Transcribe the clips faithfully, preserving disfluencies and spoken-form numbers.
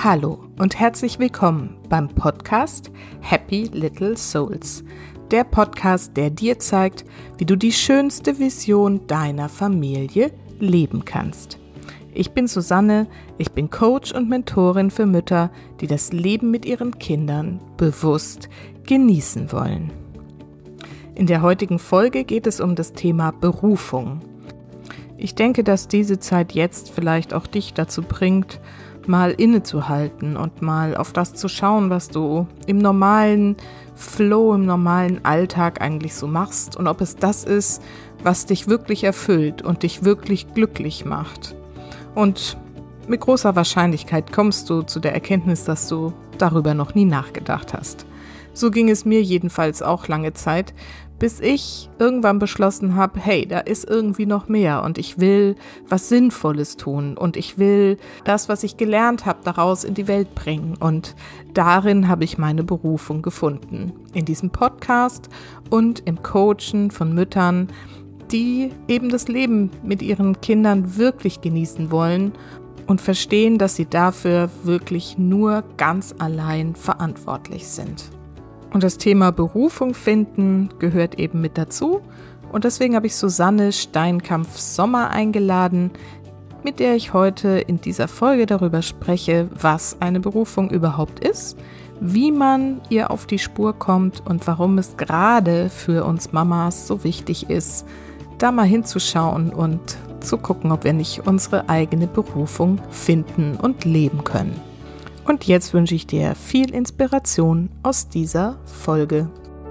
Hallo und herzlich willkommen beim Podcast Happy Little Souls. Der Podcast, der dir zeigt, wie du die schönste Vision deiner Familie leben kannst. Ich bin Susanne, ich bin Coach und Mentorin für Mütter, die das Leben mit ihren Kindern bewusst genießen wollen. In der heutigen Folge geht es um das Thema Berufung. Ich denke, dass diese Zeit jetzt vielleicht auch dich dazu bringt, mal innezuhalten und mal auf das zu schauen, was du im normalen Flow, im normalen Alltag eigentlich so machst und ob es das ist, was dich wirklich erfüllt und dich wirklich glücklich macht. Und mit großer Wahrscheinlichkeit kommst du zu der Erkenntnis, dass du darüber noch nie nachgedacht hast. So ging es mir jedenfalls auch lange Zeit, bis ich irgendwann beschlossen habe, hey, da ist irgendwie noch mehr und ich will was Sinnvolles tun und ich will das, was ich gelernt habe, daraus in die Welt bringen. Und darin habe ich meine Berufung gefunden. In diesem Podcast und im Coachen von Müttern, die eben das Leben mit ihren Kindern wirklich genießen wollen und verstehen, dass sie dafür wirklich nur ganz allein verantwortlich sind. Und das Thema Berufung finden gehört eben mit dazu. Und deswegen habe ich Susanne Steinkampf-Sommer eingeladen, mit der ich heute in dieser Folge darüber spreche, was eine Berufung überhaupt ist, wie man ihr auf die Spur kommt und warum es gerade für uns Mamas so wichtig ist, da mal hinzuschauen und zu gucken, ob wir nicht unsere eigene Berufung finden und leben können. Und jetzt wünsche ich dir viel Inspiration aus dieser Folge.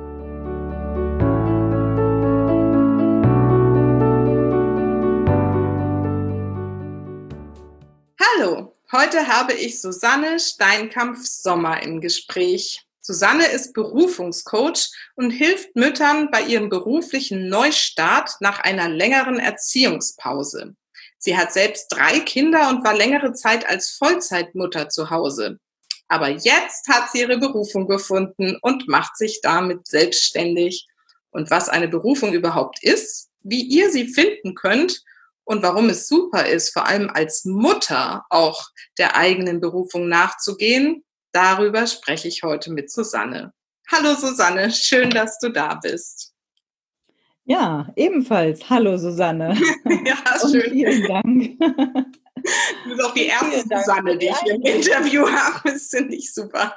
Hallo, heute habe ich Susanne Steinkampf-Sommer im Gespräch. Susanne ist Berufungscoach und hilft Müttern bei ihrem beruflichen Neustart nach einer längeren Erziehungspause. Sie hat selbst drei Kinder und war längere Zeit als Vollzeitmutter zu Hause. Aber jetzt hat sie ihre Berufung gefunden und macht sich damit selbstständig. Und was eine Berufung überhaupt ist, wie ihr sie finden könnt und warum es super ist, vor allem als Mutter auch der eigenen Berufung nachzugehen, darüber spreche ich heute mit Susanne. Hallo Susanne, schön, dass du da bist. Ja, ebenfalls. Hallo Susanne. Ja, und schön. Vielen Dank. Du bist auch die erste Susanne, die ich im Interview habe. Das finde ich super.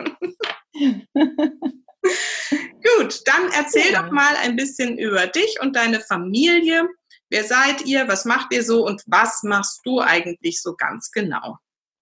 Gut, dann erzähl ja. doch mal ein bisschen über dich und deine Familie. Wer seid ihr? Was macht ihr so? Und was machst du eigentlich so ganz genau?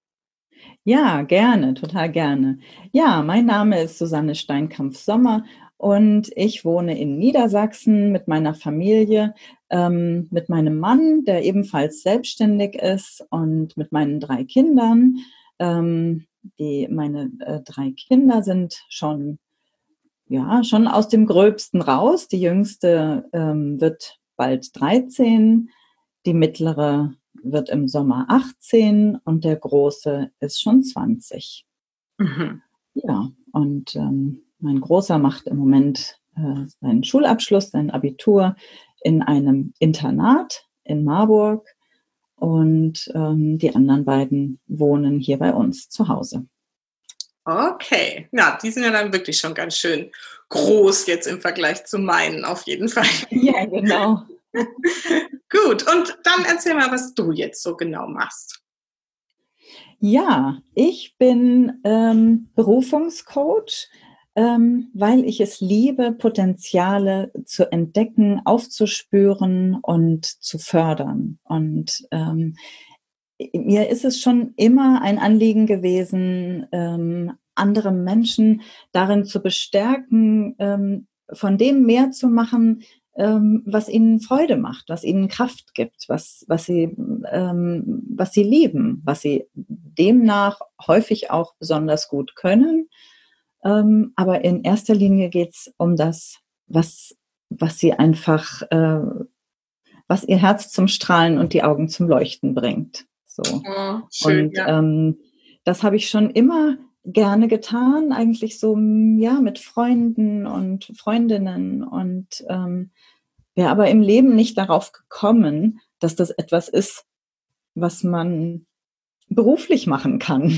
Ja, gerne, total gerne. Ja, mein Name ist Susanne Steinkampf-Sommer und ich wohne in Niedersachsen mit meiner Familie, ähm, mit meinem Mann, der ebenfalls selbstständig ist, und mit meinen drei Kindern. Ähm, die, meine äh, drei Kinder sind schon, ja, schon aus dem Gröbsten raus. Die jüngste ähm, wird bald dreizehn, die mittlere wird im Sommer achtzehn und der Große ist schon zwanzig. Mhm. Ja, und ähm, mein Großer macht im Moment äh, seinen Schulabschluss, sein Abitur in einem Internat in Marburg und ähm, die anderen beiden wohnen hier bei uns zu Hause. Okay, ja, die sind ja dann wirklich schon ganz schön groß jetzt im Vergleich zu meinen, auf jeden Fall. Ja, genau. Gut, und dann erzähl mal, was du jetzt so genau machst. Ja, ich bin ähm, Berufungscoach, ähm, weil ich es liebe, Potenziale zu entdecken, aufzuspüren und zu fördern. Und ähm, mir ist es schon immer ein Anliegen gewesen, ähm, andere Menschen darin zu bestärken, ähm, von dem mehr zu machen, ähm, was ihnen Freude macht, was ihnen Kraft gibt, was, was, sie, ähm, was sie lieben, was sie demnach häufig auch besonders gut können. Ähm, aber in erster Linie geht es um das, was, was sie einfach, äh, was ihr Herz zum Strahlen und die Augen zum Leuchten bringt. So. Oh, schön, und ja. ähm, das habe ich schon immer gerne getan, eigentlich so, ja, mit Freunden und Freundinnen, und ähm, wäre aber im Leben nicht darauf gekommen, dass das etwas ist, was man beruflich machen kann.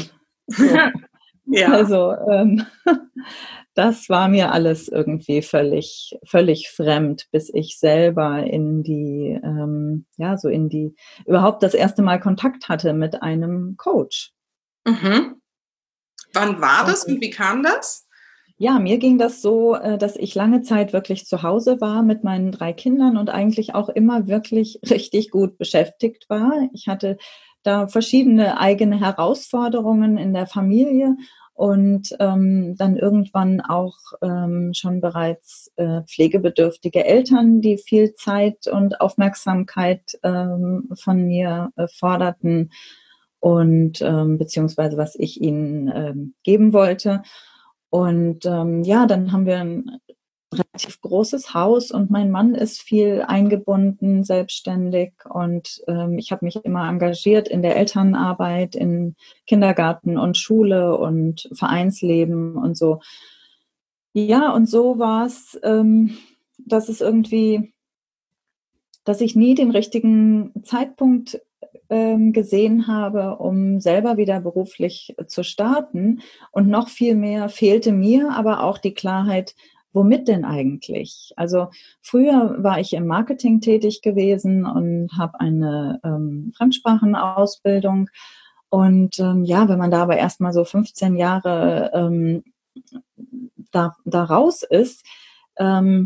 So. Ja. Also ähm, das war mir alles irgendwie völlig, völlig fremd, bis ich selber in die, ähm, ja, so in die, überhaupt das erste Mal Kontakt hatte mit einem Coach. Mhm. Wann war das und Und wie kam das? ja, mir ging das so, äh, dass ich lange Zeit wirklich zu Hause war mit meinen drei Kindern und eigentlich auch immer wirklich richtig gut beschäftigt war. Ich hatte da verschiedene eigene Herausforderungen in der Familie und ähm, dann irgendwann auch ähm, schon bereits äh, pflegebedürftige Eltern, die viel Zeit und Aufmerksamkeit ähm, von mir äh, forderten und ähm, beziehungsweise was ich ihnen ähm, geben wollte. Und ähm, ja, dann haben wir ein relativ großes Haus und mein Mann ist viel eingebunden, selbstständig und ähm, ich habe mich immer engagiert in der Elternarbeit, in Kindergarten und Schule und Vereinsleben und so. Ja, und so war es, ähm, dass es irgendwie, dass ich nie den richtigen Zeitpunkt ähm, gesehen habe, um selber wieder beruflich äh, zu starten. Und noch viel mehr fehlte mir aber auch die Klarheit, womit denn eigentlich? Also früher war ich im Marketing tätig gewesen und habe eine ähm, Fremdsprachenausbildung. Und ähm, ja, wenn man da aber erst mal so fünfzehn Jahre ähm, da, da raus ist, ähm,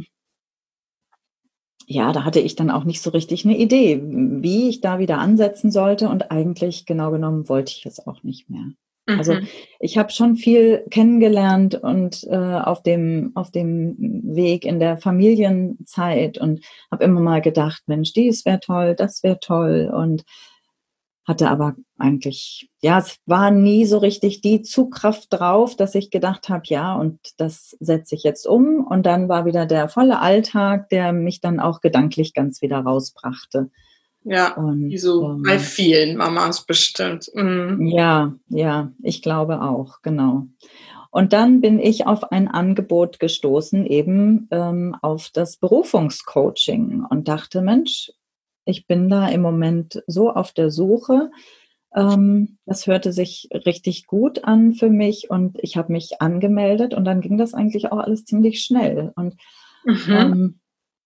ja, da hatte ich dann auch nicht so richtig eine Idee, wie ich da wieder ansetzen sollte und eigentlich genau genommen wollte ich es auch nicht mehr. Also, Mhm. ich habe schon viel kennengelernt und, äh, auf dem auf dem Weg in der Familienzeit und habe immer mal gedacht: „Mensch, dies wäre toll, das wäre toll“ und hatte aber eigentlich, ja, es war nie so richtig die Zugkraft drauf, dass ich gedacht habe, ja, und das setze ich jetzt um. Und dann war wieder der volle Alltag, der mich dann auch gedanklich ganz wieder rausbrachte. Ja, wie Und so bei ähm, vielen Mamas bestimmt. Mhm. ja, ja, ich glaube auch, genau. Und dann bin ich auf ein Angebot gestoßen, eben ähm, auf das Berufungscoaching und dachte, Mensch, ich bin da im Moment so auf der Suche. Ähm, das hörte sich richtig gut an für mich und ich habe mich angemeldet und dann ging das eigentlich auch alles ziemlich schnell. Und Mhm. ähm,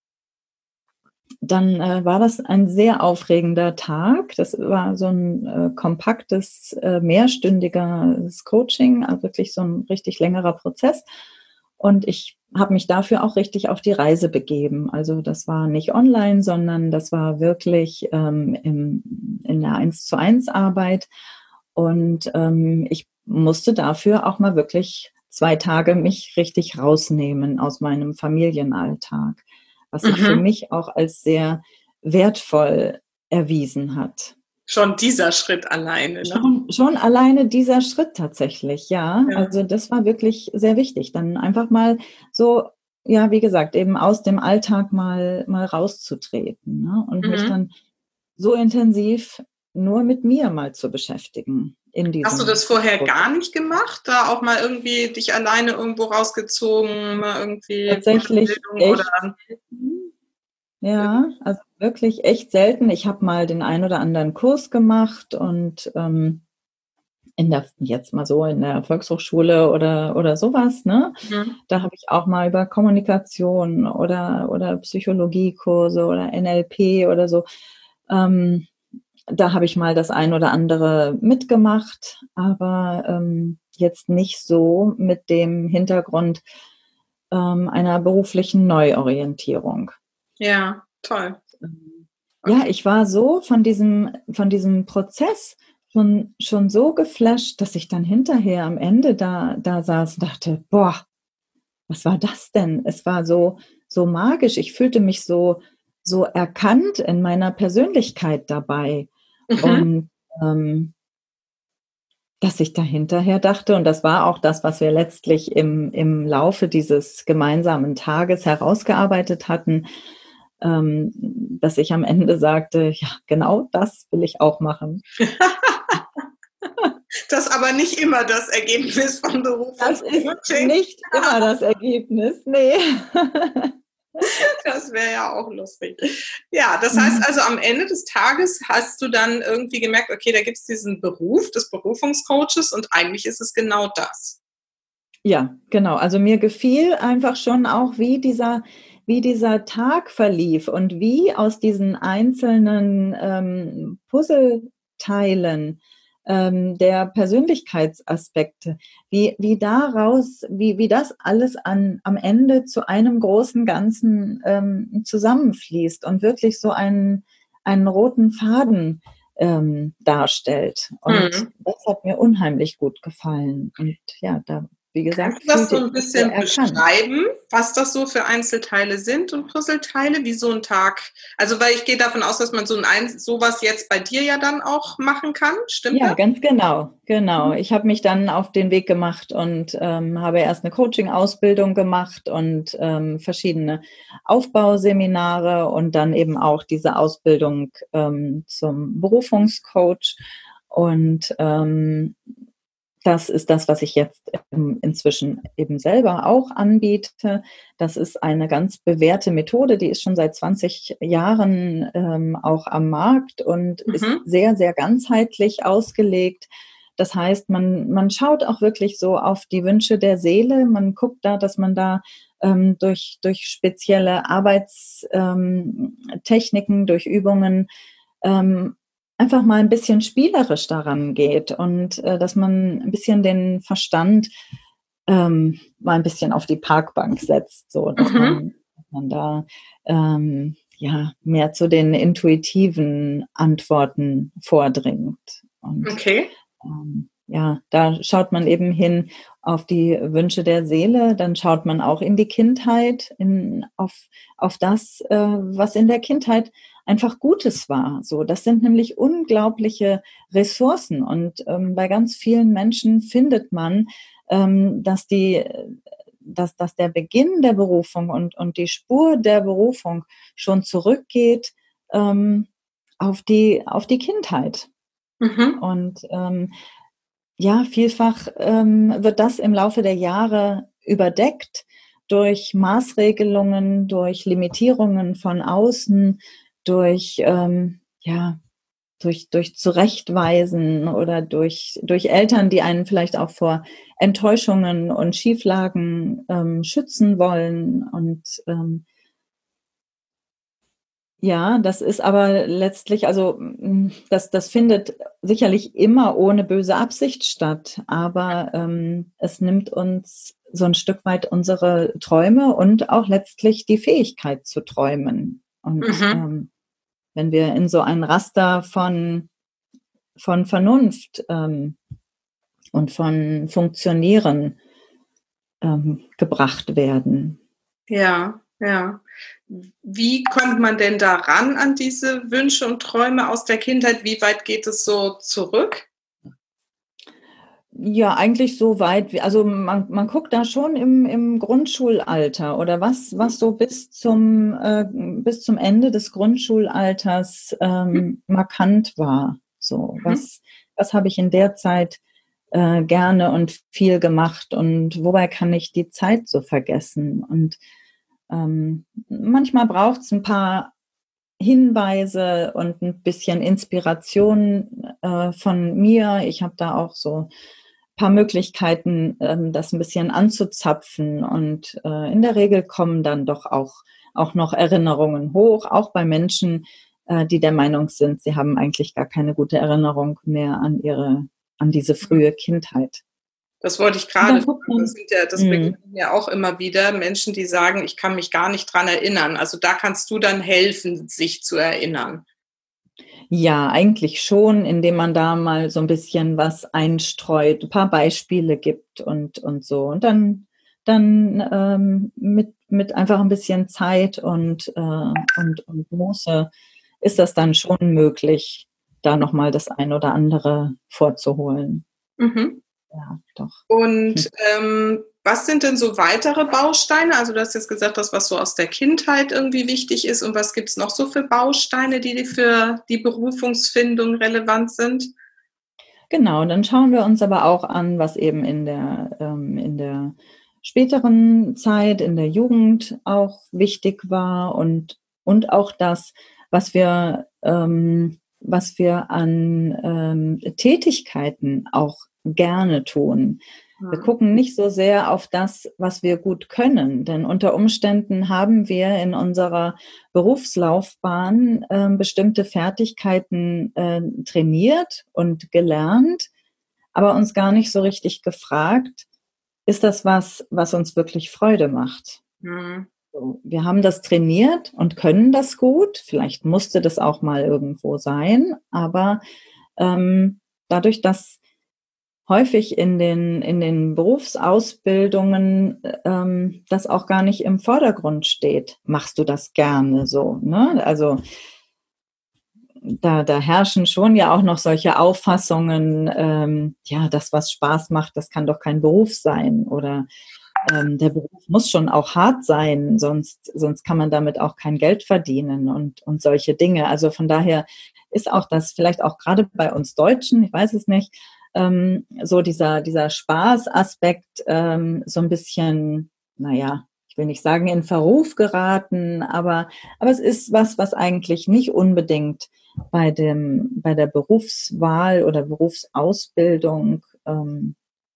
dann äh, war das ein sehr aufregender Tag. Das war so ein äh, kompaktes, äh, mehrstündiges Coaching, also wirklich so ein richtig längerer Prozess. Und ich habe mich dafür auch richtig auf die Reise begeben. Also das war nicht online, sondern das war wirklich ähm, im, in der eins zu eins Arbeit. Und ähm, ich musste dafür auch mal wirklich zwei Tage mich richtig rausnehmen aus meinem Familienalltag, was sich für Mhm. mich auch als sehr wertvoll erwiesen hat. Schon dieser Schritt alleine, ne? Schon, schon alleine dieser Schritt tatsächlich, ja. Ja. Also das war wirklich sehr wichtig, dann einfach mal so, ja, wie gesagt, eben aus dem Alltag mal, mal rauszutreten, ne? Und mich Mhm. dann so intensiv nur mit mir mal zu beschäftigen in Hast du das diesem vorher Prozess. gar nicht gemacht? Da auch mal irgendwie dich alleine irgendwo rausgezogen, mal irgendwie Tatsächlich Weiterbildung oder echt selten. Ja, also wirklich echt selten. Ich habe mal den ein oder anderen Kurs gemacht und ähm, in der, jetzt mal so in der Volkshochschule oder, oder sowas, ne? mhm. Da habe ich auch mal über Kommunikation oder, oder Psychologiekurse oder N L P oder so. Ähm, da habe ich mal das ein oder andere mitgemacht, aber ähm, jetzt nicht so mit dem Hintergrund ähm, einer beruflichen Neuorientierung. Ja, toll. Ja, Okay. ich war so von diesem, von diesem Prozess schon, schon so geflasht, dass ich dann hinterher am Ende da, da saß und dachte, boah, was war das denn? Es war so, so magisch. Ich fühlte mich so, so erkannt in meiner Persönlichkeit dabei. Mhm. Und ähm, dass ich da hinterher dachte, und das war auch das, was wir letztlich im, im Laufe dieses gemeinsamen Tages herausgearbeitet hatten, ähm, dass ich am Ende sagte, ja, genau das will ich auch machen. Das ist aber nicht immer das Ergebnis von Das ist Berufungscoaching. nicht immer das Ergebnis, nee. Das wäre ja auch lustig. Ja, das heißt Mhm. also, am Ende des Tages hast du dann irgendwie gemerkt, okay, da gibt's diesen Beruf des Berufungscoaches und eigentlich ist es genau das. Ja, genau. Also mir gefiel einfach schon auch, wie dieser wie dieser Tag verlief und wie aus diesen einzelnen, ähm, Puzzleteilen, ähm, der Persönlichkeitsaspekte, wie wie daraus wie wie das alles an am Ende zu einem großen Ganzen, ähm, zusammenfließt und wirklich so einen einen roten Faden, ähm, darstellt. Und Mhm. das hat mir unheimlich gut gefallen. Und ja, da wie Kannst gesagt, du das fühlte so ich 'n mich sehr bisschen erkannt. beschreiben, was das so für Einzelteile sind und Puzzleteile, wie so 'n Tag also, weil ich gehe davon aus, dass man so 'n eins so was jetzt bei dir ja dann auch machen kann. Stimmt Ja, das? ganz genau, genau. Mhm. Ich habe mich dann auf den Weg gemacht und, ähm, habe erst 'ne Coaching-Ausbildung gemacht und, ähm, verschiedene Aufbauseminare und dann eben auch diese Ausbildung, ähm, zum Berufungscoach. Und, ähm, das ist das, was ich jetzt, ähm, inzwischen eben selber auch anbiete. Das ist eine ganz bewährte Methode, die ist schon seit zwanzig Jahren, ähm, auch am Markt und ist Mhm. sehr, sehr ganzheitlich ausgelegt. Das heißt, man man schaut auch wirklich so auf die Wünsche der Seele. Man guckt da, dass man da, ähm, durch durch spezielle Arbeits ähm, Techniken, durch Übungen, ähm, einfach mal 'n bisschen spielerisch da rangeht und, äh, dass man 'n bisschen den Verstand, ähm, mal 'n bisschen auf die Parkbank setzt, so dass Mhm. man dass man da, ähm, ja, mehr zu den intuitiven Antworten vordringt. Und, Okay. ähm, ja, da schaut man eben hin auf die Wünsche der Seele, dann schaut man auch in die Kindheit, in auf auf das, äh, was in der Kindheit einfach Gutes war, so. Das sind nämlich unglaubliche Ressourcen und, ähm, bei ganz vielen Menschen findet man, ähm, dass die äh, dass dass der Beginn der Berufung und und die Spur der Berufung schon zurückgeht, ähm, auf die auf die Kindheit. Mhm. Und, ähm, ja, vielfach, ähm, wird das im Laufe der Jahre überdeckt durch Maßregelungen, durch Limitierungen von außen, durch, ähm, ja durch durch Zurechtweisen oder durch durch Eltern, die einen vielleicht auch vor Enttäuschungen und Schieflagen, ähm, schützen wollen und, ähm ja, das ist aber letztlich also, hm, das das findet sicherlich immer ohne böse Absicht statt, aber, ähm, es nimmt uns so 'n Stück weit unsere Träume und auch letztlich die Fähigkeit zu träumen. Und, Mhm. ähm, wenn wir in so ein Raster von von Vernunft, ähm, und von Funktionieren, ähm, gebracht werden. Ja, ja. W wie kommt man denn da ran an diese Wünsche und Träume aus der Kindheit? Wie weit geht es so zurück? Ja, eigentlich so weit wie also, man man guckt da schon im im Grundschulalter oder was Mhm. was so bis zum äh, bis zum Ende des Grundschulalters, Mhm. ähm, markant war. So, Mhm. was was habe ich in der Zeit, äh, gerne und viel gemacht und wobei kann ich die Zeit so vergessen? Und, ähm, manchmal braucht's 'n paar Hinweise und 'n bisschen Inspiration, äh, von mir. Ich habe da auch so paar Möglichkeiten, ähm, das 'n bisschen anzuzapfen und, äh, in der Regel kommen dann doch auch auch noch Erinnerungen hoch, auch bei Menschen, äh, die der Meinung sind, sie haben eigentlich gar keine gute Erinnerung mehr an ihre an diese Mhm. frühe Kindheit. Das wollte ich Und grade dann guckt fragen. Das man sind ja das mhm. begegnet mir auch immer wieder Menschen, die sagen: „Ich kann mich gar nicht dran erinnern.“ Also, da kannst du dann helfen, sich zu erinnern? Ja, eigentlich schon, indem man da mal so 'n bisschen was einstreut, 'n paar Beispiele gibt und und so. Und dann dann, ähm, mit mit einfach 'n bisschen Zeit und, äh und und Muße ist das dann schon möglich, da noch mal das ein oder andere vorzuholen. Mhm. Ja, doch. Und, ähm, was sind denn so weitere Bausteine? Also, du hast jetzt gesagt, das, was so aus der Kindheit irgendwie wichtig ist. Und was gibt's noch so für Bausteine, die die für die Berufungsfindung relevant sind? Genau, dann schauen wir uns aber auch an, was eben in der ähm, in der späteren Zeit, in der Jugend auch wichtig war und, und auch das, was wir, ähm, was wir an ähm, Tätigkeiten auch gerne tun. Wir gucken nicht so sehr auf das, was wir gut können, denn unter Umständen haben wir in unserer Berufslaufbahn äh, bestimmte Fertigkeiten äh, trainiert und gelernt, aber uns gar nicht so richtig gefragt, ist das was, was uns wirklich Freude macht? Mhm. So, wir haben das trainiert und können das gut. Vielleicht musste das auch mal irgendwo sein, aber ähm, dadurch, dass häufig in den, in den Berufsausbildungen ähm, das auch gar nicht im Vordergrund steht. Machst du das gerne so? Ne? Also da, da herrschen schon ja auch noch solche Auffassungen, ähm, ja, das, was Spaß macht, das kann doch kein Beruf sein. Oder ähm, der Beruf muss schon auch hart sein, sonst, sonst kann man damit auch kein Geld verdienen und, und solche Dinge. Also von daher ist auch das vielleicht auch gerade bei uns Deutschen, ich weiß es nicht, Ähm, so dieser, dieser Spaßaspekt ähm, so ein bisschen, naja, ich will nicht sagen in Verruf geraten, aber, aber es ist was, was eigentlich nicht unbedingt bei dem, bei der Berufswahl oder Berufsausbildung ähm,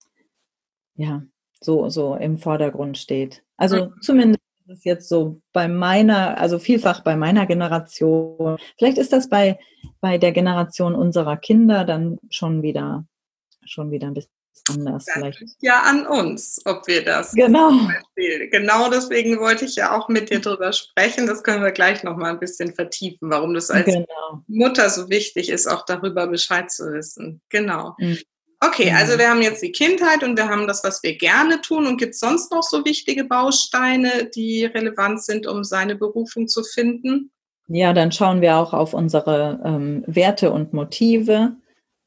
ja, so, so im Vordergrund steht. Also zumindest ist es jetzt so bei meiner, also vielfach bei meiner Generation. Vielleicht ist das bei, bei der Generation unserer Kinder dann schon wieder schon wieder ein bisschen anders Das vielleicht. liegt ja an uns, ob wir das Genau. zum Beispiel. Genau deswegen wollte ich ja auch mit dir drüber sprechen. Das können wir gleich noch mal ein bisschen vertiefen, warum das als Genau. Mutter so wichtig ist, auch darüber Bescheid zu wissen. Genau. Mhm. Okay, also Mhm. wir haben jetzt die Kindheit und wir haben das, was wir gerne tun. Und gibt es sonst noch so wichtige Bausteine, die relevant sind, um seine Berufung zu finden? Ja, dann schauen wir auch auf unsere ähm, Werte und Motive.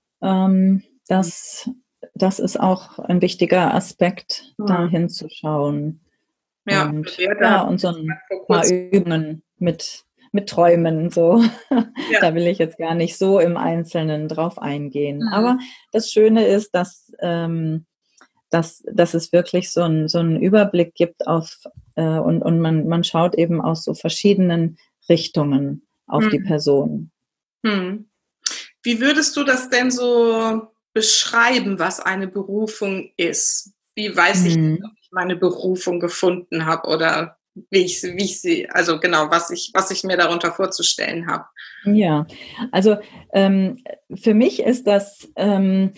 Ähm, das, das ist auch ein wichtiger Aspekt, da Mhm. hinzuschauen. Ja, Und Werte ja, hat und so ein vor paar kurzem. Übungen mit, mit Träumen, so. Ja. Da will ich jetzt gar nicht so im Einzelnen drauf eingehen. Mhm. Aber das Schöne ist, dass, ähm, dass, dass es wirklich so, ein, so einen Überblick gibt auf äh, und, und man, man schaut eben aus so verschiedenen Richtungen auf die Mhm. Person. Hm. Wie würdest du das denn so beschreiben, was eine Berufung ist? Wie weiß ich, Mhm. ob ich meine Berufung gefunden habe oder wie ich, wie ich sie, also genau, was ich, was ich mir darunter vorzustellen habe? Ja, also ähm, für mich ist das ähm,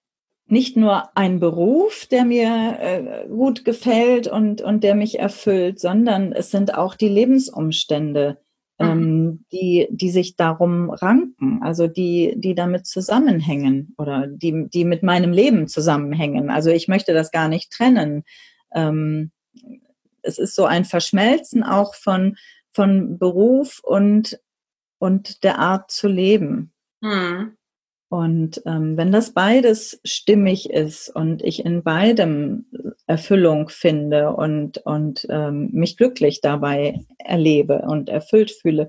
nicht nur ein Beruf, der mir äh, gut gefällt und, und der mich erfüllt, sondern es sind auch die Lebensumstände, Mhm. ähm, die, die sich darum ranken, also die, die damit zusammenhängen oder die, die mit meinem Leben zusammenhängen. Also ich möchte das gar nicht trennen. Ähm, es ist so ein Verschmelzen auch von, von Beruf und, und der Art zu leben. Mhm. Und ähm, wenn das beides stimmig ist und ich in beidem Erfüllung finde und, und ähm, mich glücklich dabei erlebe und erfüllt fühle,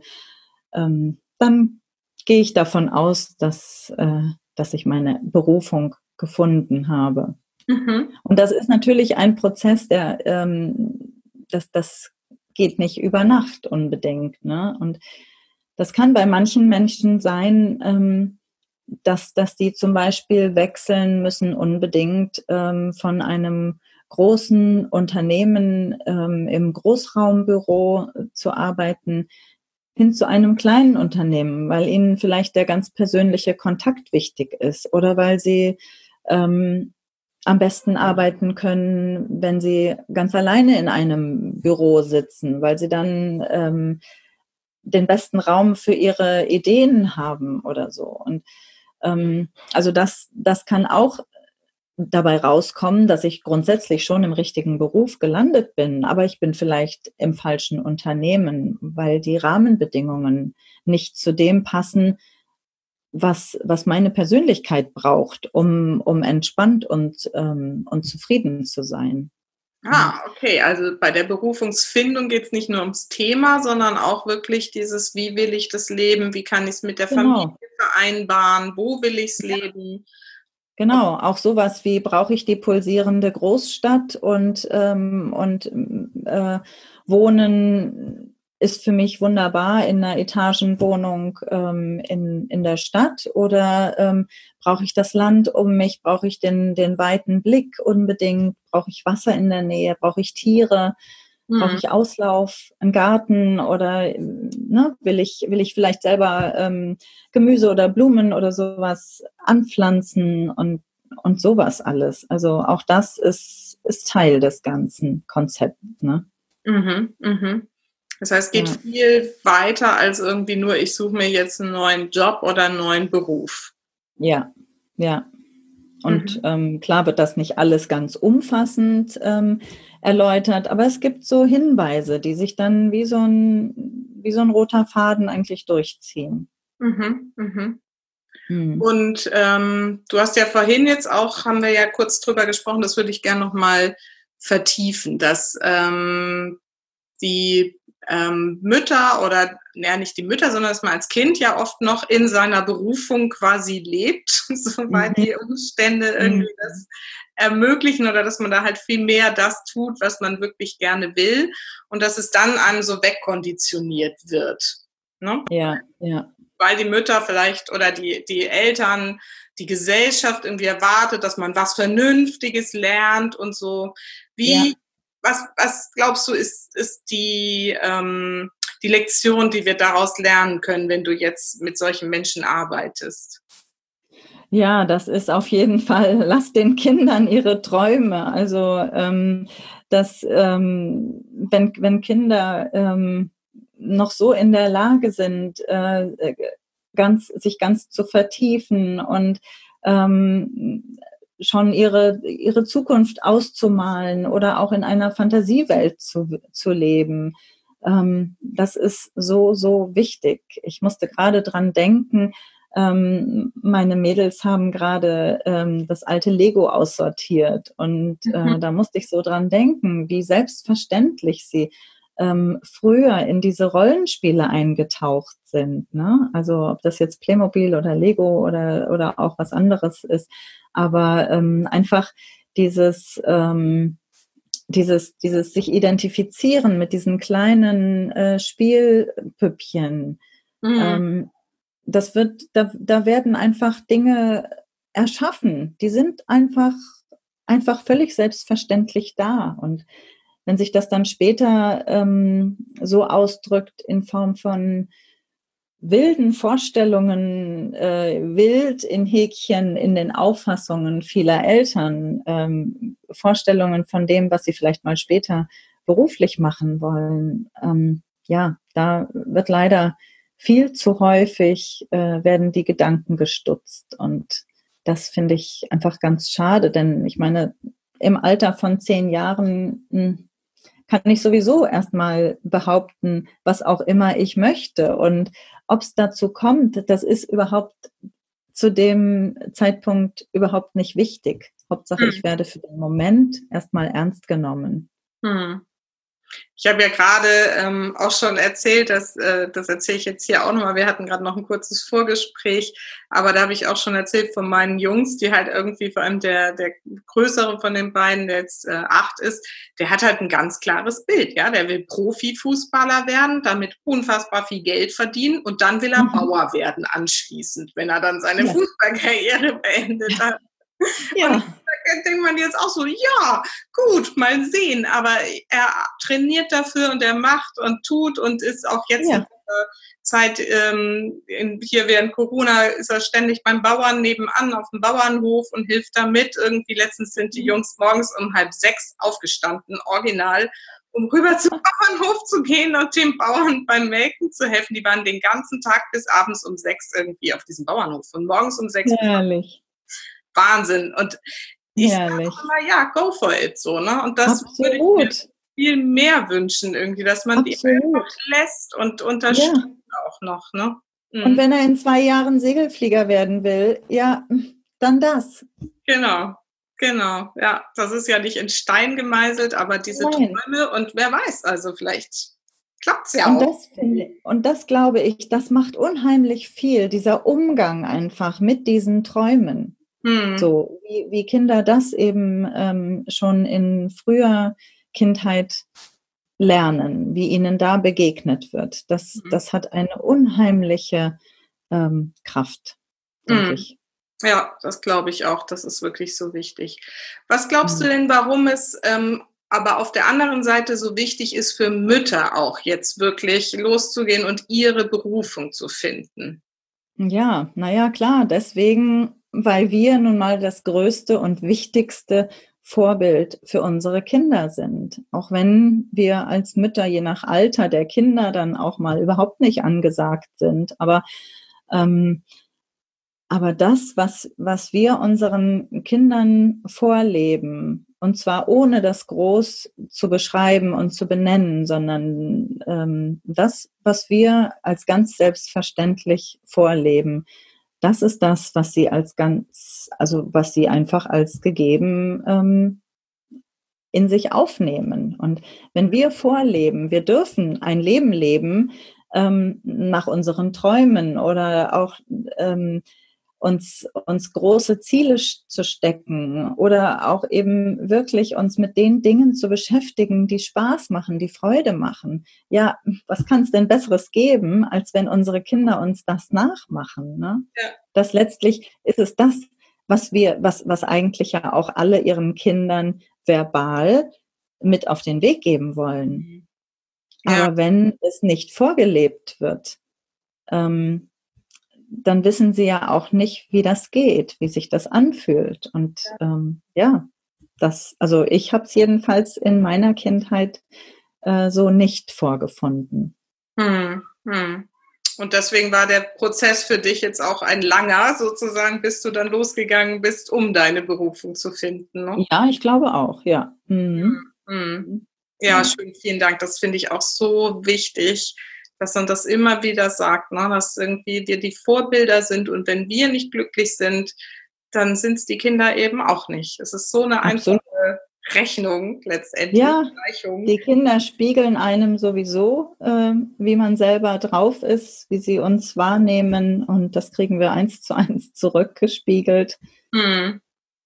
ähm, dann gehe ich davon aus, dass, äh, dass ich meine Berufung gefunden habe. Mhm. Und das ist natürlich ein Prozess, der ähm, das, das geht nicht über Nacht unbedingt. Ne? Und das kann bei manchen Menschen sein, ähm, dass, dass die zum Beispiel wechseln müssen unbedingt ähm, von einem großen Unternehmen ähm, im Großraumbüro zu arbeiten hin zu einem kleinen Unternehmen, weil ihnen vielleicht der ganz persönliche Kontakt wichtig ist oder weil sie ähm, am besten arbeiten können, wenn sie ganz alleine in einem Büro sitzen, weil sie dann ähm, den besten Raum für ihre Ideen haben oder so. Und ähm, also das, das kann auch dabei rauskommen, dass ich grundsätzlich schon im richtigen Beruf gelandet bin, aber ich bin vielleicht im falschen Unternehmen, weil die Rahmenbedingungen nicht zu dem passen, was, was meine Persönlichkeit braucht, um, um entspannt und, ähm, und zufrieden zu sein. Und Ah, okay. Also bei der Berufungsfindung geht es nicht nur ums Thema, sondern auch wirklich dieses, wie will ich das leben, wie kann ich es mit der Familie genau. vereinbaren, wo will ich es leben? Genau, auch sowas wie, brauche ich die pulsierende Großstadt und, ähm, und äh, Wohnen ist für mich wunderbar in einer Etagenwohnung ähm, in, in der Stadt, oder ähm, brauche ich das Land um mich, brauche ich den, den weiten Blick unbedingt, brauche ich Wasser in der Nähe, brauche ich Tiere, brauche Mhm. ich Auslauf, einen Garten, oder ne, will ich, will ich vielleicht selber ähm, Gemüse oder Blumen oder sowas anpflanzen und, und sowas alles. Also auch das ist, ist Teil des ganzen Konzepts. Ne? Mhm. Mhm. Das heißt, es geht Ja. viel weiter als irgendwie nur, ich suche mir jetzt einen neuen Job oder einen neuen Beruf. Ja, ja. Und Mhm. ähm, klar wird das nicht alles ganz umfassend ähm, erläutert, aber es gibt so Hinweise, die sich dann wie so ein, wie so ein roter Faden eigentlich durchziehen. Mhm. Mhm. Hm. Und ähm, du hast ja vorhin jetzt auch, haben wir ja kurz drüber gesprochen, das würde ich gerne nochmal vertiefen, dass ähm, die ähm, Mütter oder, ja nicht die Mütter, sondern dass man als Kind ja oft noch in seiner Berufung quasi lebt, soweit Mhm. die Umstände Mhm. irgendwie das ermöglichen, oder dass man da halt viel mehr das tut, was man wirklich gerne will, und dass es dann einem so wegkonditioniert wird. Ne? Ja, ja. Weil die Mütter vielleicht oder die, die Eltern, die Gesellschaft irgendwie erwartet, dass man was Vernünftiges lernt und so. Ja. Wie, was, was glaubst du, ist, ist die, ähm, die Lektion, die wir daraus lernen können, wenn du jetzt mit solchen Menschen arbeitest? Ja, das ist auf jeden Fall, lass den Kindern ihre Träume. Also, ähm, dass, ähm, wenn, wenn Kinder ähm, noch so in der Lage sind, äh, ganz, sich ganz zu vertiefen und ähm, schon ihre, ihre Zukunft auszumalen oder auch in einer Fantasiewelt zu, zu leben, ähm, das ist so, so wichtig. Ich musste gerade dran denken, ähm, meine Mädels haben gerade ähm, das alte Lego aussortiert, und Mhm. äh, da musste ich so dran denken, wie selbstverständlich sie ähm, früher in diese Rollenspiele eingetaucht sind. Ne? Also ob das jetzt Playmobil oder Lego oder, oder auch was anderes ist, aber ähm, einfach dieses, ähm, dieses, dieses sich identifizieren mit diesen kleinen äh, Spielpüppchen, Mhm. ähm, das wird, da, da werden einfach Dinge erschaffen, die sind einfach, einfach völlig selbstverständlich da. Und wenn sich das dann später ähm, so ausdrückt in Form von wilden Vorstellungen, äh, wild in Häkchen in den Auffassungen vieler Eltern, ähm, Vorstellungen von dem, was sie vielleicht mal später beruflich machen wollen, ähm, ja, da wird leider viel zu häufig, äh, werden die Gedanken gestutzt, und das finde ich einfach ganz schade, denn ich meine, im Alter von zehn Jahren mh, kann ich sowieso erstmal behaupten, was auch immer ich möchte. Und ob es dazu kommt, das ist überhaupt zu dem Zeitpunkt überhaupt nicht wichtig. Hauptsache, ich werde für den Moment erstmal ernst genommen. Mhm. Ich habe ja gerade ähm, auch schon erzählt, dass, äh, das erzähle ich jetzt hier auch nochmal, wir hatten gerade noch ein kurzes Vorgespräch, aber da habe ich auch schon erzählt von meinen Jungs, die halt irgendwie, vor allem der, der größere von den beiden, der jetzt äh, acht ist, der hat halt ein ganz klares Bild, ja, der will Profifußballer werden, damit unfassbar viel Geld verdienen, und dann will er Mhm. Bauer werden anschließend, wenn er dann seine Ja. Fußballkarriere beendet hat. Ja. Und da denkt man jetzt auch so, ja, gut, mal sehen. Aber er trainiert dafür und er macht und tut und ist auch jetzt Ja. in dieser Zeit, ähm, in, hier während Corona, ist er ständig beim Bauern nebenan auf dem Bauernhof und hilft da mit. Irgendwie letztens sind die Jungs morgens um halb sechs aufgestanden, original, um rüber zum Bauernhof zu gehen und dem Bauern beim Melken zu helfen. Die waren den ganzen Tag bis abends um sechs irgendwie auf diesem Bauernhof. Von morgens um sechs bis Herrlich. Wahnsinn. Und ich sage Herrlich. auch immer, ja, go for it, so, ne? Und das würde ich mir Absolut. viel mehr wünschen irgendwie, dass man die einfach Absolut. lässt und Ja. unterstützt auch noch, ne? Und Mhm. wenn er in zwei Jahren Segelflieger werden will, ja, dann das. Genau, genau. Ja, das ist ja nicht in Stein gemeißelt, aber diese Nein. Träume, und wer weiß, also vielleicht klappt's ja Und auch. das finde, und das glaube ich, das macht unheimlich viel, dieser Umgang einfach mit diesen Träumen. Hm. So, wie, wie Kinder das eben ähm, schon in früher Kindheit lernen, wie ihnen da begegnet wird. Das, Mhm. das hat eine unheimliche ähm, Kraft, denke Mhm. ich. Ja, das glaube ich auch. Das ist wirklich so wichtig. Was glaubst du Mhm. denn, warum es ähm, aber auf der anderen Seite so wichtig ist für Mütter auch jetzt wirklich loszugehen und ihre Berufung zu finden? Ja, naja, klar, deswegen, weil wir nun mal das größte und wichtigste Vorbild für unsere Kinder sind. Auch wenn wir als Mütter je nach Alter der Kinder dann auch mal überhaupt nicht angesagt sind. Aber, ähm, aber das, was, was wir unseren Kindern vorleben, und zwar ohne das groß zu beschreiben und zu benennen, sondern ähm, das, was wir als ganz selbstverständlich vorleben, das ist das, was sie als ganz, also was sie einfach als gegeben ähm, in sich aufnehmen. Und wenn wir vorleben, wir dürfen ein Leben leben ähm, nach unseren Träumen oder auch ähm, uns, uns große Ziele zu stecken oder auch eben wirklich uns mit den Dingen zu beschäftigen, die Spaß machen, die Freude machen. Ja, was kann es denn Besseres geben, als wenn unsere Kinder uns das nachmachen? Ne? Ja. Das letztlich ist es das, was wir, was, was eigentlich ja auch alle ihren Kindern verbal mit auf den Weg geben wollen. Ja. Aber wenn es nicht vorgelebt wird, ähm, dann wissen sie ja auch nicht, wie das geht, wie sich das anfühlt. Und ähm, ja, das, also ich habe es jedenfalls in meiner Kindheit äh, so nicht vorgefunden. Hm, hm. Und deswegen war der Prozess für dich jetzt auch ein langer, sozusagen, bis du dann losgegangen bist, um deine Berufung zu finden. Ne? Ja, ich glaube auch, ja. Mhm. Hm. Ja, Ja. schön, vielen Dank. Das finde ich auch so wichtig, dass man das immer wieder sagt, ne? Dass irgendwie wir die Vorbilder sind und wenn wir nicht glücklich sind, dann sind es die Kinder eben auch nicht. Es ist so eine einfache Absolut. Rechnung letztendlich, Ja, Gleichung. die Kinder spiegeln einem sowieso, äh, wie man selber drauf ist, wie sie uns wahrnehmen. Und das kriegen wir eins zu eins zurückgespiegelt. Hm.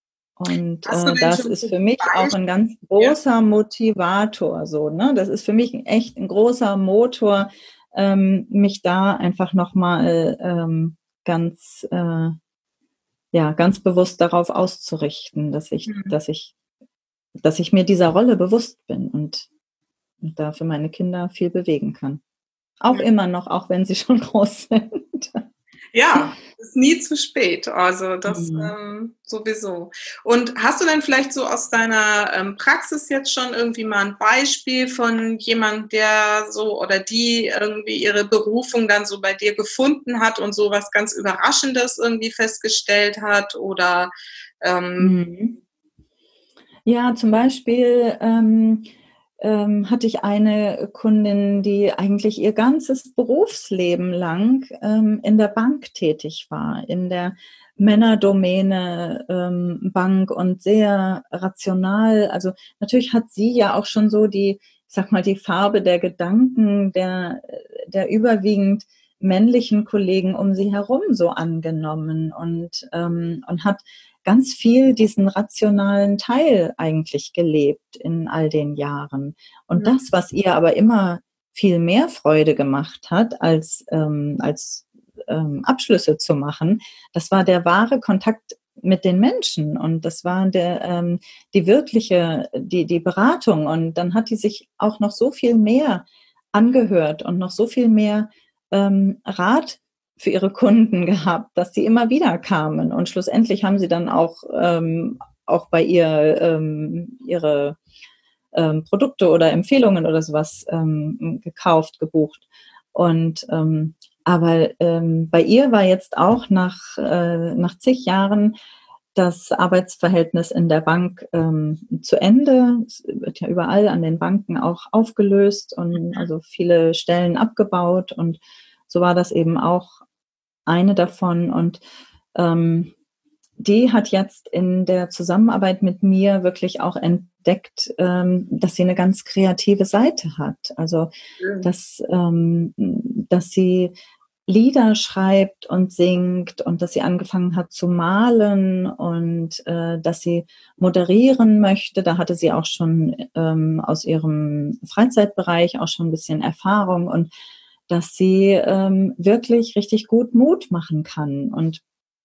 Und Hast du äh, denn das schon ist so für mich auch ein ganz Ja. großer Motivator. So, ne? Das ist für mich echt ein großer Motor, ähm, mich da einfach nochmal ähm, ganz, äh, ja, ganz bewusst darauf auszurichten, dass ich, Mhm. dass ich, dass ich mir dieser Rolle bewusst bin und, und da für meine Kinder viel bewegen kann. Auch Ja. immer noch, auch wenn sie schon groß sind. Ja, ist nie zu spät. Also das Mhm. ähm, sowieso. Und hast du denn vielleicht so aus deiner ähm, Praxis jetzt schon irgendwie mal ein Beispiel von jemand, der so oder die irgendwie ihre Berufung dann so bei dir gefunden hat und so was ganz Überraschendes irgendwie festgestellt hat? Oder ähm, Mhm. Ja, zum Beispiel ähm, ähm, hatte ich eine Kundin, die eigentlich ihr ganzes Berufsleben lang ähm, in der Bank tätig war, in der Männerdomäne ähm, Bank und sehr rational. Also natürlich hat sie ja auch schon so die, ich sag mal, die Farbe der Gedanken der, der überwiegend männlichen Kollegen um sie herum so angenommen und, ähm, und hat ganz viel diesen rationalen Teil eigentlich gelebt in all den Jahren. Und das, was ihr aber immer viel mehr Freude gemacht hat, als, ähm, als ähm, Abschlüsse zu machen, das war der wahre Kontakt mit den Menschen und das war der, ähm, die wirkliche, die, die Beratung. Und dann hat die sich auch noch so viel mehr angehört und noch so viel mehr ähm, Rat für ihre Kunden gehabt, dass sie immer wieder kamen. Und schlussendlich haben sie dann auch, ähm, auch bei ihr ähm, ihre ähm, Produkte oder Empfehlungen oder sowas ähm, gekauft, gebucht. Und ähm, aber ähm, bei ihr war jetzt auch nach, äh, nach zig Jahren das Arbeitsverhältnis in der Bank ähm, zu Ende. Es wird ja überall an den Banken auch aufgelöst und also viele Stellen abgebaut. Und so war das eben auch eine davon. Und ähm, die hat jetzt in der Zusammenarbeit mit mir wirklich auch entdeckt, ähm, dass sie eine ganz kreative Seite hat. Also, schön. dass, ähm, dass sie Lieder schreibt und singt und dass sie angefangen hat zu malen und äh, dass sie moderieren möchte. Da hatte sie auch schon ähm, aus ihrem Freizeitbereich auch schon ein bisschen Erfahrung und dass sie ähm, wirklich richtig gut Mut machen kann. Und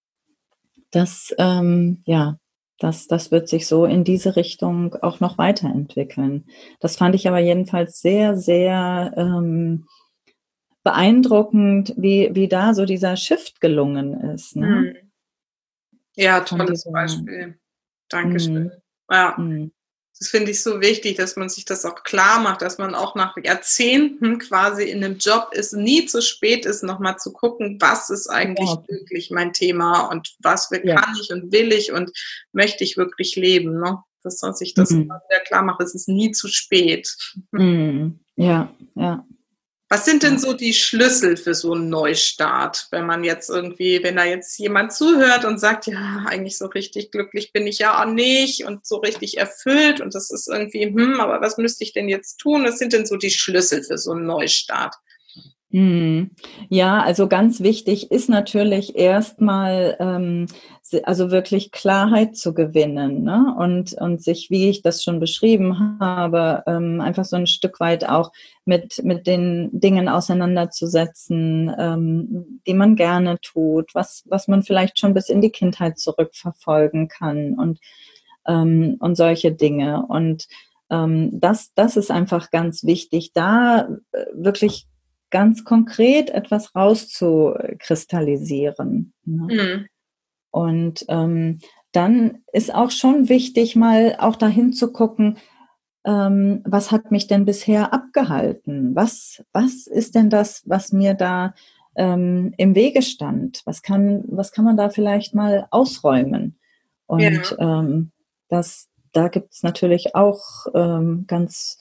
das, ähm, ja, das, das wird sich so in diese Richtung auch noch weiterentwickeln. Das fand ich aber jedenfalls sehr, sehr ähm, beeindruckend, wie, wie da so dieser Shift gelungen ist. Ne? Mhm. Ja, Von tolles dieser, Beispiel. Dankeschön. mm, Ja, mm, das finde ich so wichtig, dass man sich das auch klar macht, dass man auch nach Jahrzehnten quasi in einem Job ist, nie zu spät ist, nochmal zu gucken, was ist eigentlich überhaupt nicht. wirklich mein Thema und was will- Ja. kann ich und will ich und möchte ich wirklich leben, ne? Dass man sich das immer Mm, wieder klar macht, es ist nie zu spät. mm, ja, ja, Was sind denn ja. so die Schlüssel für so einen Neustart, wenn man jetzt irgendwie, wenn da jetzt jemand zuhört und sagt, ja, eigentlich so richtig glücklich bin ich ja auch nicht und so richtig erfüllt und das ist irgendwie, hm, aber was müsste ich denn jetzt tun? Was sind denn so die Schlüssel für so einen Neustart? Mhm. Ja, also ganz wichtig ist natürlich erstmal, ähm, se- also wirklich Klarheit zu gewinnen, ne? Und, und sich, wie ich das schon beschrieben habe, ähm, einfach so ein Stück weit auch mit, mit den Dingen auseinanderzusetzen, ähm, die man gerne tut, was, was man vielleicht schon bis in die Kindheit zurückverfolgen kann und, ähm, und solche Dinge. Und ähm, das, das ist einfach ganz wichtig, da äh, wirklich ganz konkret etwas rauszukristallisieren. Ne? Mhm. Und ähm, dann ist auch schon wichtig, mal auch dahin zu gucken, ähm, was hat mich denn bisher abgehalten? Was, was ist denn das, was mir da ähm, im Wege stand? Was kann, was kann man da vielleicht mal ausräumen? Und Ja. ähm, das, da gibt es natürlich auch ähm, ganz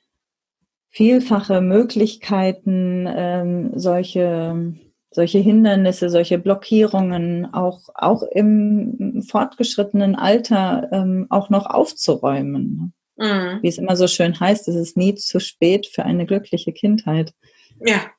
vielfache Möglichkeiten, ähm, solche, solche Hindernisse, solche Blockierungen auch, auch im fortgeschrittenen Alter ähm, auch noch aufzuräumen. Wie Mhm. es immer so schön heißt, es ist nie zu spät für eine glückliche Kindheit. Ja,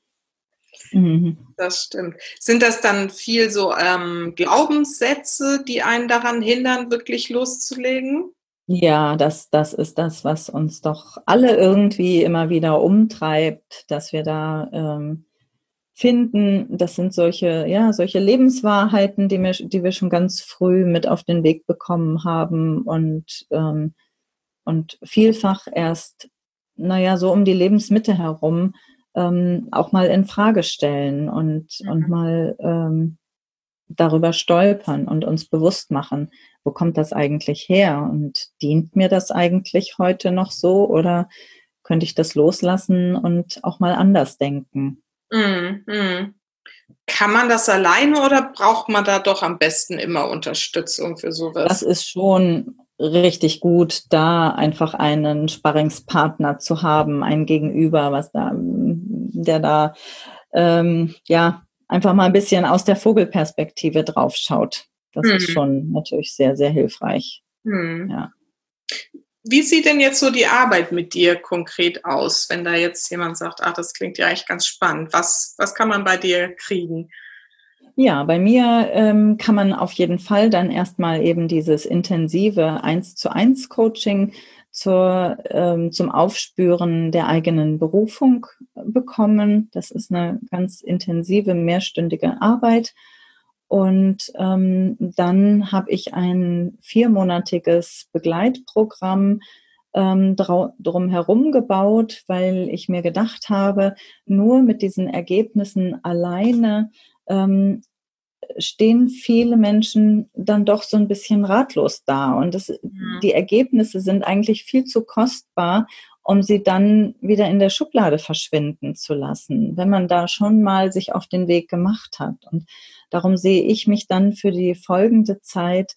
Mhm. das stimmt. Sind das dann viel so ähm, Glaubenssätze, die einen daran hindern, wirklich loszulegen? Ja, das, das ist das, was uns doch alle irgendwie immer wieder umtreibt, dass wir da ähm, finden. Das sind solche, ja, solche Lebenswahrheiten, die wir, die wir schon ganz früh mit auf den Weg bekommen haben und, ähm, und vielfach erst, naja, so um die Lebensmitte herum ähm, auch mal in Frage stellen und, und Mhm. mal ähm, darüber stolpern und uns bewusst machen, wo kommt das eigentlich her und dient mir das eigentlich heute noch so oder könnte ich das loslassen und auch mal anders denken? Mhm. Mhm. Kann man das alleine oder braucht man da doch am besten immer Unterstützung für Das sowas? ist schon richtig gut, da einfach einen Sparringspartner zu haben, ein Gegenüber, was da, der da ähm, ja einfach mal ein bisschen aus der Vogelperspektive draufschaut. Das ist Mhm. schon natürlich sehr, sehr hilfreich. Mhm. Ja. Wie sieht denn jetzt so die Arbeit mit dir konkret aus, wenn da jetzt jemand sagt: „Ach, das klingt ja eigentlich ganz spannend." Was was kann man bei dir kriegen? Ja, bei mir ähm, kann man auf jeden Fall dann erstmal eben dieses intensive eins zu eins Coaching zur, ähm, zum Aufspüren der eigenen Berufung bekommen. Das ist eine ganz intensive mehrstündige Arbeit. Und ähm, dann habe ich ein viermonatiges Begleitprogramm ähm, drau- drum herum gebaut, weil ich mir gedacht habe, nur mit diesen Ergebnissen alleine ähm, stehen viele Menschen dann doch so ein bisschen ratlos da. Und das, Mhm. die Ergebnisse sind eigentlich viel zu kostbar, um sie dann wieder in der Schublade verschwinden zu lassen, wenn man da schon mal sich auf den Weg gemacht hat. Und darum sehe ich mich dann für die folgende Zeit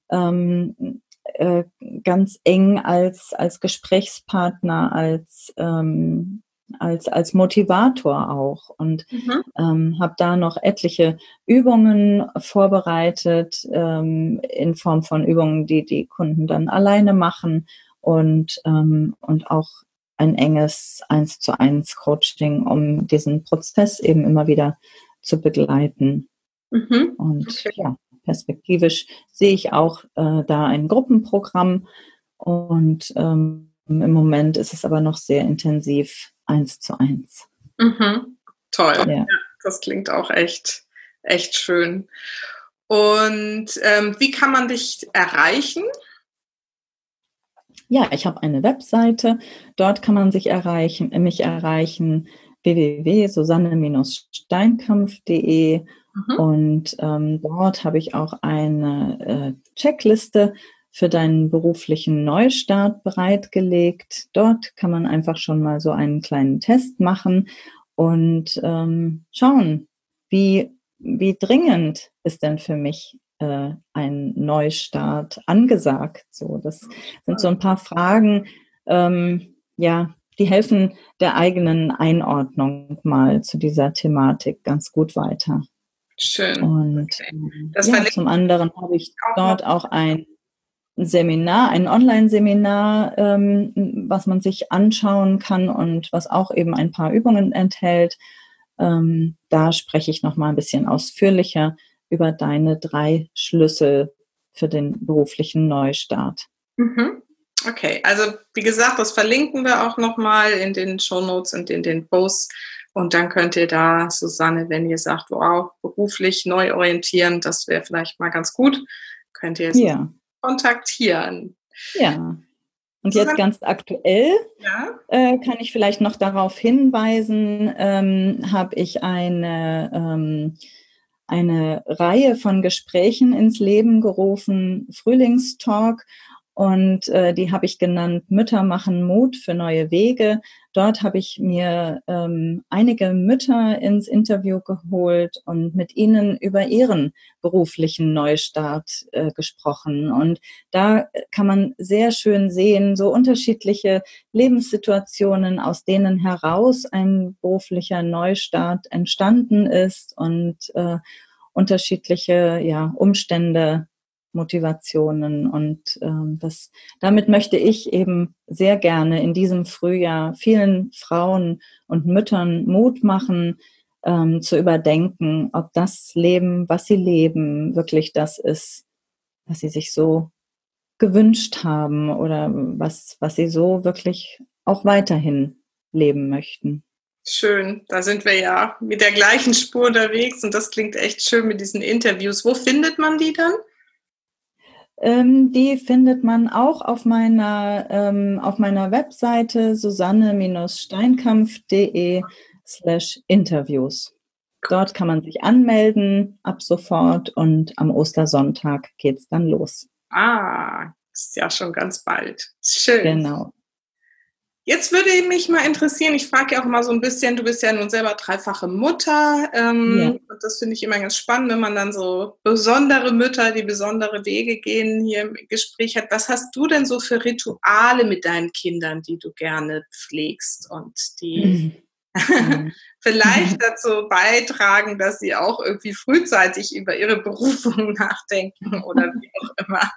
ähm, äh, ganz eng als, als Gesprächspartner, als, ähm, als, als Motivator auch und Mhm. ähm, habe da noch etliche Übungen vorbereitet, ähm, in Form von Übungen, die die Kunden dann alleine machen und, ähm, und auch ein enges eins zu eins Coaching, um diesen Prozess eben immer wieder zu begleiten. Mhm. Und Okay. ja, perspektivisch sehe ich auch äh, da ein Gruppenprogramm. Und ähm, im Moment ist es aber noch sehr intensiv eins zu eins. Mhm. Toll. Ja. Ja, das klingt auch echt, echt schön. Und ähm, wie kann man dich erreichen? Ja, ich habe eine Webseite. Dort kann man sich erreichen, mich erreichen w w w punkt susanne steinkampf punkt d e. Mhm. Und ähm, dort habe ich auch eine äh, Checkliste für deinen beruflichen Neustart bereitgelegt. Dort kann man einfach schon mal so einen kleinen Test machen und ähm, schauen, wie, wie dringend ist denn für mich äh, ein Neustart angesagt. So, das sind so ein paar Fragen, ähm, ja, die helfen der eigenen Einordnung mal zu dieser Thematik ganz gut weiter. Schön. Und Okay. ähm, Das ja, verlinke zum anderen habe ich ich auch noch. dort auch ein Seminar, ein Online-Seminar, ähm, was man sich anschauen kann und was auch eben ein paar Übungen enthält. Ähm, da spreche ich noch mal ein bisschen ausführlicher über deine drei Schlüssel für den beruflichen Neustart. Mhm. Okay, also wie gesagt, das verlinken wir auch nochmal in den Shownotes und in den Posts. Und dann könnt ihr da, Susanne, wenn ihr sagt, wow, beruflich neu orientieren, das wäre vielleicht mal ganz gut, könnt ihr Susanne Ja, kontaktieren. ja. Und jetzt Susanne, ganz aktuell ja? äh, kann ich vielleicht noch darauf hinweisen, ähm, habe ich eine, ähm, eine Reihe von Gesprächen ins Leben gerufen, Frühlingstalk. Und äh, die habe ich genannt, Mütter machen Mut für neue Wege. Dort habe ich mir ähm, einige Mütter ins Interview geholt und mit ihnen über ihren beruflichen Neustart äh, gesprochen. Und da kann man sehr schön sehen, so unterschiedliche Lebenssituationen, aus denen heraus ein beruflicher Neustart entstanden ist und äh, unterschiedliche ja, Umstände, Motivationen. Und ähm, das, damit möchte ich eben sehr gerne in diesem Frühjahr vielen Frauen und Müttern Mut machen, ähm, zu überdenken, ob das Leben, was sie leben, wirklich das ist, was sie sich so gewünscht haben oder was, was sie so wirklich auch weiterhin leben möchten. Schön, da sind wir ja mit der gleichen Spur unterwegs und das klingt echt schön mit diesen Interviews. Wo findet man die dann? Ähm, die findet man auch auf meiner, ähm, auf meiner Webseite susanne-steinkampf.de slash Interviews. Dort kann man sich anmelden ab sofort und am Ostersonntag geht's dann los. Ah, ist ja schon ganz bald. Schön. Genau. Jetzt würde mich mal interessieren, ich frage ja auch mal so ein bisschen, du bist ja nun selber dreifache Mutter, Ja. ähm, und das finde ich immer ganz spannend, wenn man dann so besondere Mütter, die besondere Wege gehen, hier im Gespräch hat. Was hast du denn so für Rituale mit deinen Kindern, die du gerne pflegst und die Mhm. vielleicht dazu beitragen, dass sie auch irgendwie frühzeitig über ihre Berufung nachdenken oder wie auch immer?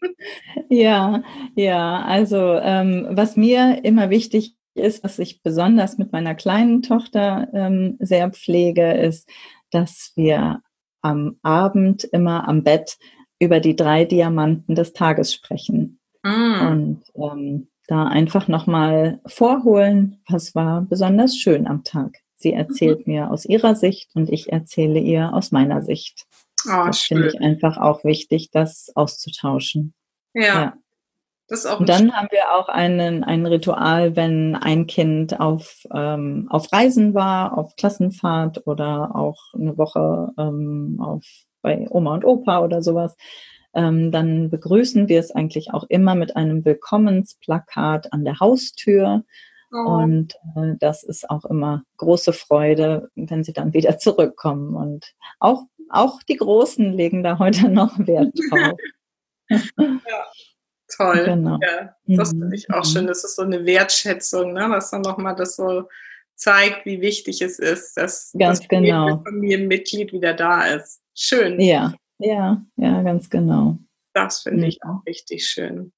Ja, ja, also ähm, was mir immer wichtig ist, was ich besonders mit meiner kleinen Tochter ähm, sehr pflege, ist, dass wir am Abend immer am Bett über die drei Diamanten des Tages sprechen Mm. und ähm, da einfach nochmal vorholen, was war besonders schön am Tag. Sie erzählt Mhm. mir aus ihrer Sicht und ich erzähle ihr aus meiner Sicht. Oh, Das finde schön. ich einfach auch wichtig, das auszutauschen. Ja, Ja. das ist auch Und ein dann haben wir auch einen, ein Ritual, wenn ein Kind auf, ähm, auf Reisen war, auf Klassenfahrt oder auch eine Woche ähm, auf, bei Oma und Opa oder sowas, ähm, dann begrüßen wir es eigentlich auch immer mit einem Willkommensplakat an der Haustür. Oh, Und äh, das ist auch immer große Freude, wenn sie dann wieder zurückkommen. Und auch, auch die Großen legen da heute noch Wert drauf. ja, toll. Genau. Ja, das finde Mhm. ich auch schön. Mhm. Das ist so eine Wertschätzung, ne? Was dann nochmal das so zeigt, wie wichtig es ist, dass das Ganz jede genau. Familienmitglied wieder da ist. Schön. Ja, ja, ja, ganz genau. Das finde Mhm. ich auch richtig schön.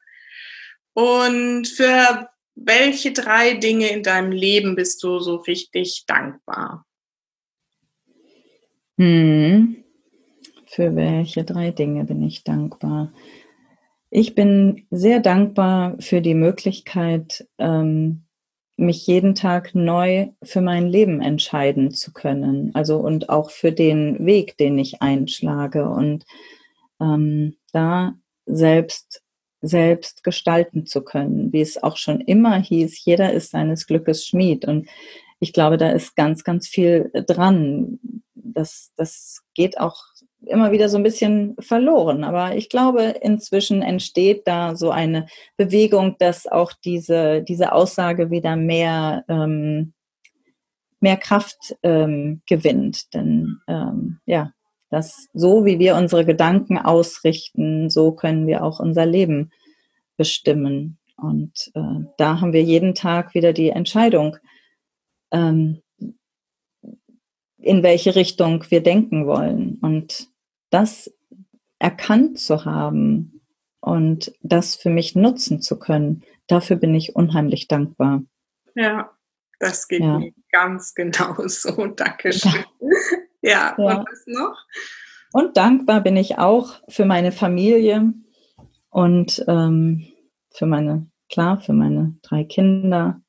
Und für welche drei Dinge in deinem Leben bist du so richtig dankbar? Hm. Für welche drei Dinge bin ich dankbar? Ich bin sehr dankbar für die Möglichkeit, ähm, mich jeden Tag neu für mein Leben entscheiden zu können. Also und auch für den Weg, den ich einschlage und ähm, da selbst selbst gestalten zu können, wie es auch schon immer hieß, jeder ist seines Glückes Schmied. Und ich glaube, da ist ganz, ganz viel dran. Das, das geht auch immer wieder so ein bisschen verloren. Aber ich glaube, inzwischen entsteht da so eine Bewegung, dass auch diese, diese Aussage wieder mehr, ähm, mehr Kraft ähm, gewinnt. Denn ähm, ja, das, so wie wir unsere Gedanken ausrichten, so können wir auch unser Leben bestimmen. Und äh, da haben wir jeden Tag wieder die Entscheidung, ähm, in welche Richtung wir denken wollen. Und das erkannt zu haben und das für mich nutzen zu können, dafür bin ich unheimlich dankbar. Ja, das geht Ja. mir ganz genau so. Dankeschön. Ja, Ja. Und was noch? Und dankbar bin ich auch für meine Familie und ähm, für meine, klar, für meine drei Kinder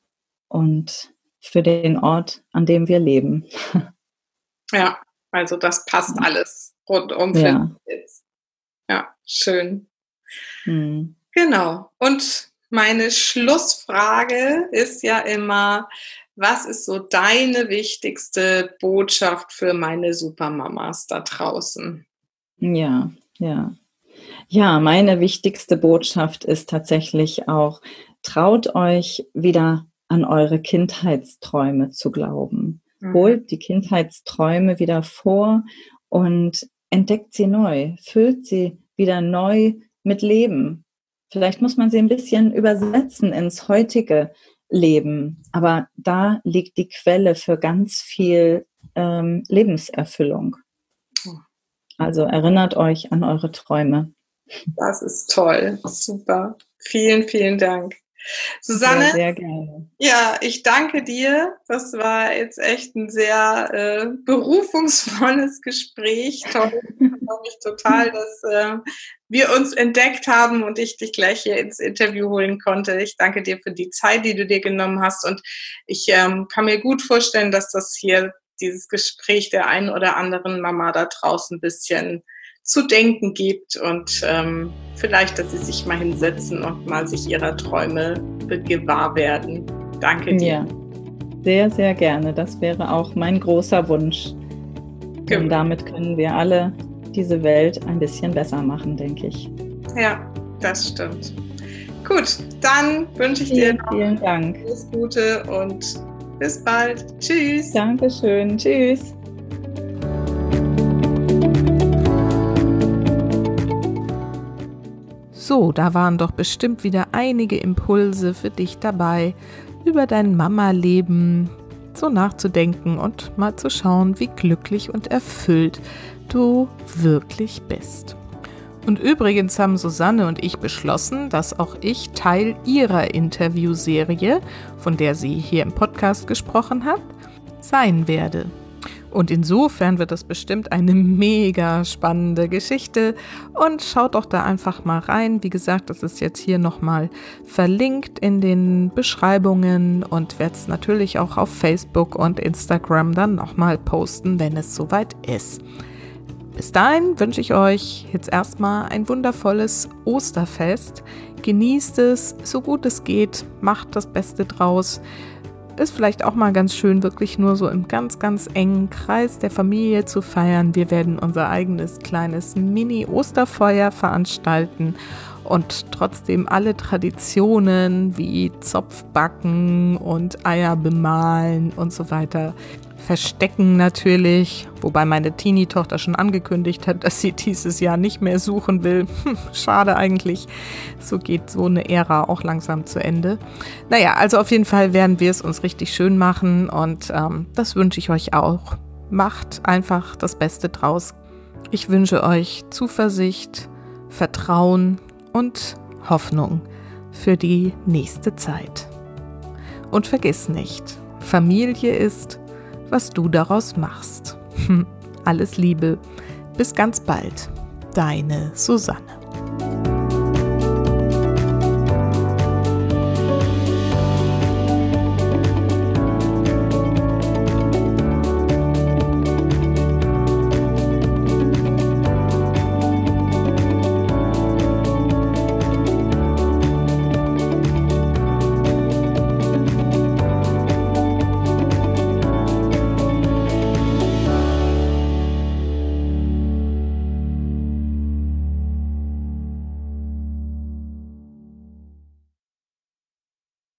und für den Ort, an dem wir leben. Ja, also das passt alles rundum für Ja. dich jetzt. Ja, schön. Hm. Genau. Und meine Schlussfrage ist ja immer, was ist so deine wichtigste Botschaft für meine Supermamas da draußen? Ja, ja. Ja, meine wichtigste Botschaft ist tatsächlich auch, traut euch wieder an eure Kindheitsträume zu glauben. Mhm. Holt die Kindheitsträume wieder vor und entdeckt sie neu, füllt sie wieder neu mit Leben. Vielleicht muss man sie ein bisschen übersetzen ins heutige Leben, aber da liegt die Quelle für ganz viel ähm, Lebenserfüllung. Also erinnert euch an eure Träume. Das ist toll. Super. Vielen, vielen Dank. Susanne, Sehr, sehr gerne. ja, ich danke dir. Das war jetzt echt ein sehr äh, berufungsvolles Gespräch. Toll. Ich freue mich total, dass äh, wir uns entdeckt haben und ich dich gleich hier ins Interview holen konnte. Ich danke dir für die Zeit, die du dir genommen hast. Und ich ähm, kann mir gut vorstellen, dass das hier, dieses Gespräch der einen oder anderen Mama da draußen ein bisschen zu denken gibt und ähm, vielleicht, dass sie sich mal hinsetzen und mal sich ihrer Träume gewahr werden. Danke dir. Ja, sehr, sehr gerne. Das wäre auch mein großer Wunsch. Denn damit können wir alle diese Welt ein bisschen besser machen, denke ich. Ja, das stimmt. Gut, dann wünsche ich dir Vielen, noch vielen Dank. alles Gute und bis bald. Tschüss. Dankeschön. Tschüss. So, da waren doch bestimmt wieder einige Impulse für dich dabei, über dein Mama-Leben so nachzudenken und mal zu schauen, wie glücklich und erfüllt du wirklich bist. Und übrigens haben Susanne und ich beschlossen, dass auch ich Teil ihrer Interviewserie, von der sie hier im Podcast gesprochen hat, sein werde. Und insofern wird das bestimmt eine mega spannende Geschichte und schaut doch da einfach mal rein. Wie gesagt, das ist jetzt hier nochmal verlinkt in den Beschreibungen und werde es natürlich auch auf Facebook und Instagram dann nochmal posten, wenn es soweit ist. Bis dahin wünsche ich euch jetzt erstmal ein wundervolles Osterfest. Genießt es, so gut es geht, macht das Beste draus. Ist vielleicht auch mal ganz schön, wirklich nur so im ganz, ganz engen Kreis der Familie zu feiern. Wir werden unser eigenes kleines Mini-Osterfeuer veranstalten und trotzdem alle Traditionen wie Zopfbacken und Eier bemalen und so weiter verstecken natürlich, wobei meine Teenie-Tochter schon angekündigt hat, dass sie dieses Jahr nicht mehr suchen will. Hm, schade eigentlich. So geht so eine Ära auch langsam zu Ende. Naja, also auf jeden Fall werden wir es uns richtig schön machen und ähm, das wünsche ich euch auch. Macht einfach das Beste draus. Ich wünsche euch Zuversicht, Vertrauen und Hoffnung für die nächste Zeit. Und vergiss nicht, Familie ist, was du daraus machst. Alles Liebe. Bis ganz bald. Deine Susanne.